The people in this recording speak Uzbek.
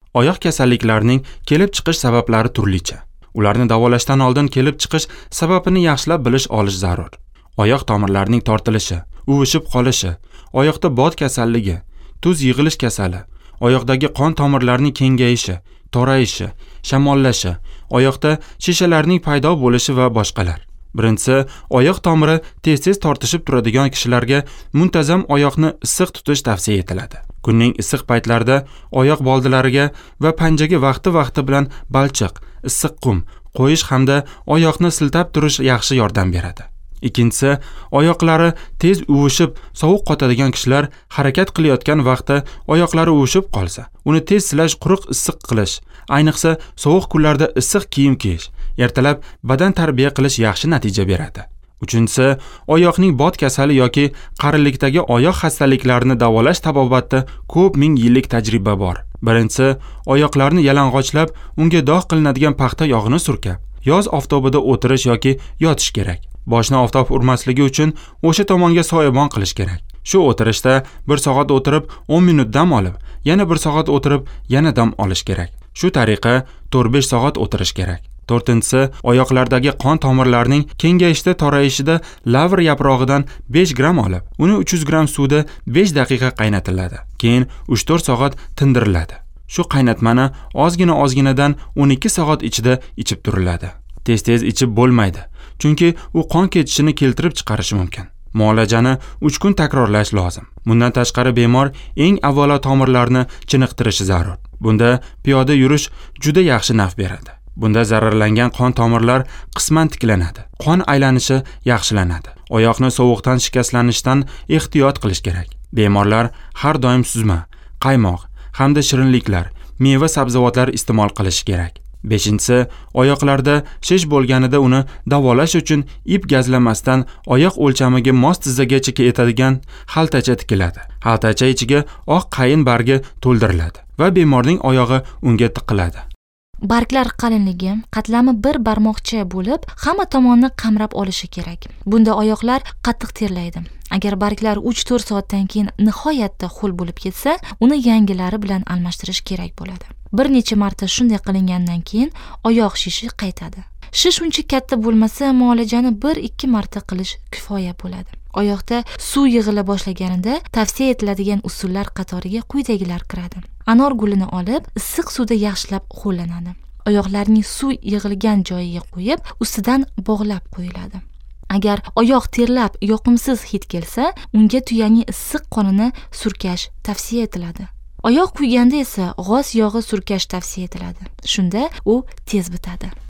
Oyoq kasalliklarining kelib chiqish sabablari turlicha. Ularni davolashdan oldin kelib chiqish sababini yaxshilab olish zarur. Oyoq tomirlarining tortilishi, uvishib qolishi, oyoqda bod kasalligi, tuz yig'ilish kasali, oyoqdagi qon tomirlarining kengayishi, torayishi, shamollashi, oyoqda shishalarning paydo bo'lishi va boshqalar. Birinchisi, oyoq tomiri tez-tez tortishib turadigan kishilarga muntazam oyoqni issiq tutish tavsiya etiladi. Kunning issiq paytlarida oyoq boldilariga va panjaga vaqti-vaqti bilan balchiq, issiq qum qo'yish hamda oyoqni siltab turish yaxshi yordam beradi. Ikkinchisi, oyoqlari tez uvishib, sovuq qotadigan kishilar harakat qilayotgan vaqtda oyoqlari uvishib qolsa, uni tez silash, quruq issiq qilish, ayniqsa sovuq kunlarda issiq kiyim kiyish, ertalab badan tarbiya qilish yaxshi natija beradi. Uchinchisi, oyoqning bod kasali yoki qarilikdagi oyoq xastaliklarini davolash tabobatida ko'p ming yillik tajriba bor. Birinchisi, oyoqlarni yalang'ochlab, unga dog' qilinadigan paxta yog'ini surkab, yoz oftobida o'tirish yoki yotish kerak. Boshni oftob urmasligi uchun o'sha tomonga soyabon qilish kerak. Shu o'tirishda 1 soat o'tirib, 10 minut dam olib, yana 1 soat o'tirib, yana dam olish kerak. Shu tariqa 4-5 soat o'tirish kerak. To'rtinchisi, oyoqlardagi qon tomirlarining kengayishda, torayishida lavr yaprog'idan 5 gram olib, uni 300 gram suvda 5 daqiqa qaynatiladi. Keyin 3-4 soat tindiriladi. Shu qaynatmani ozginadan 12 soat ichida ichib turiladi. Tez-tez ichib bo'lmaydi, chunki u qon ketishini keltirib chiqarishi mumkin. Muolajani 3 kun takrorlash lozim. Bundan tashqari bemor eng avvalo tomirlarni chiniqtirishi zarur. Bunda piyoda yurish juda yaxshi naf beradi. Bunda zararlangan qon tomirlar qisman tiklanadi. Qon aylanishi yaxshilanadi. Oyoqni sovuqdan shikastlanishdan ehtiyot qilish kerak. Bemorlar har doim suzma, qaymoq hamda shirinliklar, meva sabzavotlar iste'mol qilish kerak. 5-si, oyoqlarda shish bo'lganida uni davolash uchun ip gazlamasdan oyoq o'lchamiga mos tizzagacha yetadigan xaltacha tikiladi. Xaltacha ichiga oq qayin bargi to'ldiriladi va bemorning oyog'i unga tiqiladi. Barglar qalinligi qatlami bir barmoqcha bo'lib, hamma tomonni qamrab olishi kerak. Bunda oyoqlar qattiq terlaydi. Agar barglar 3-4 soatdan keyin nihoyatda ho'l bo'lib ketsa, uni yangilari bilan almashtirish kerak bo'ladi. Bir necha marta shunday qilingandan keyin oyoq shishi qaytadi. Shish uncha katta bo'lmasa, muolajani 1-2 marta qilish kifoya bo'ladi. Oyoqda suv yig'ila boshlaganida tavsiya etiladigan usullar qatoriga quyidagilar kiradi. Anor gulini olib, issiq suvda yaxshilab ho'llanadi. Oyoqlarning suv yig'ilgan joyiga qo'yib, ustidan bog'lab qo'yiladi. Agar oyoq terlab, yoqimsiz hid kelsa, unga tuyaning issiq qonini surkash tavsiya etiladi. Oyoq kuyganda esa g'oz yog'i surkash tavsiya etiladi. Shunda u tez bitadi.